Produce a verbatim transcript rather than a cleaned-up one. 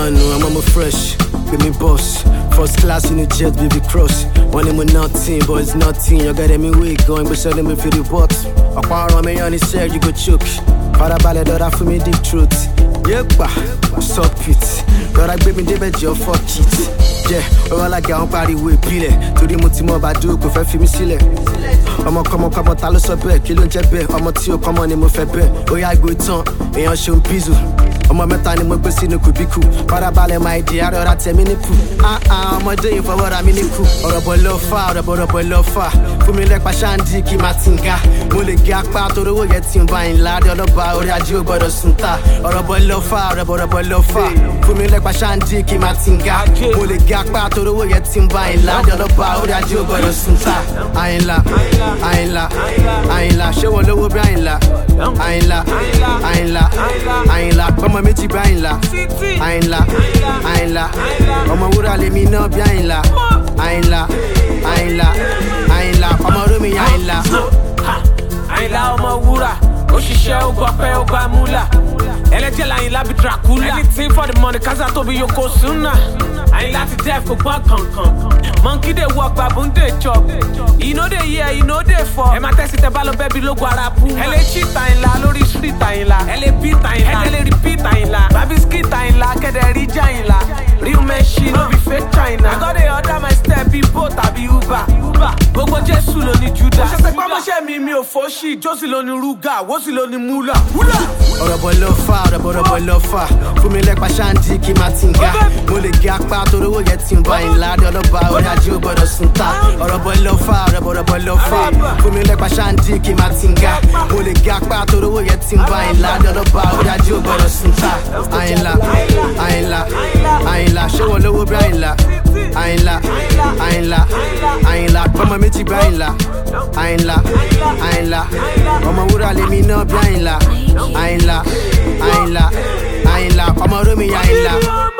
no, I'm on my fresh. With me boss, first class in the jet, baby cross. One name with nothing, but it's nothing. You got me weak, going, but selling me for the box. A pound on me on the said, you go choke. Para ballet, daughter for me deep truth. Yep, suck it. Daughter, baby, they bet you fuck it. Yeah, all I get on party with Pile. To the Mutimo Badu, go for me sile. I'ma come on, come on, talo so bad, kill on jebe. I'ma tio, come on, in my febe. Oh, yeah, I go ton, and I'll show pizu. I'ma met on him, but see no could be cool. Para ballet, my dear, or I tell me the poo. Ah, ah, I'm a day for what I'm in the cool. Or a boy love far, or a boy love far. For me, like Pashandi, Kimatinga. Mule gak part of the way you're team buying lad, or the bar, or a Joe, but a sunta. Or a boy love far, or a boy love far. For me, like Pashandi, Kimatinga. Mule gak part of the way you're team buying lad, or the bar, or a Joe, but a sunta. I ain't la, I ain't la, I ain't la. Show a low brain la. I ain't la, I ain't la, I ain't la. Come on, meet you brain la. I ain't la, I ain't la. Come on, would I let me know behind la? I ain't la, I ain't la, I ain't la. Come on, do me, I ain't la. I ain't la, I'm a wura. Oshishe, Ogope, Ogamula. Elejela, I ain't la, be Dracula. Anything for the money, cause I told you, Yoko Suna. I ain't la, to death, go back, come, come. Monkey, they walk, baboon, they chop. You know they hear, you know they fall. Emma test it, ballo, baby, look what I put. Ele cheat, I ain't la, lori street, I ain't la. Ele beat, I ain't la. Ele repeat, I ain't la. Baby skit, I ain't la. Get the rich, I ain't la. Real machine, no be fake China. I got the order, my step, be both, I be Uber. Uber. Gogo Jesu, lo ni Judas. Je sais pas, moi, j'ai mis mi au foshi. Josi, lo ni Ruga. Wosi, lo ni Mula. Mula. Or a boy love far, or a boy love far. For me, like Pashandi, Kimatinga. Mule gak part of the way you're team buying lad, or the bar, or a Joe, but a sunta. Or a boy love far, or a boy love far. For me, like Pashandi, Kimatinga. Mule gak part of the way you're team buying lad, or the bar, or a Joe, but a sunta. I ain't la, I ain't la, I ain't la. Show a low brain la. I ain't la, I ain't la, I ain't la. Come on, meet you brain la. I ain't la, I ain't la. Come on, would I let me know behind la? I ain't la, I ain't la, I ain't la. Come on, do me, I ain't la.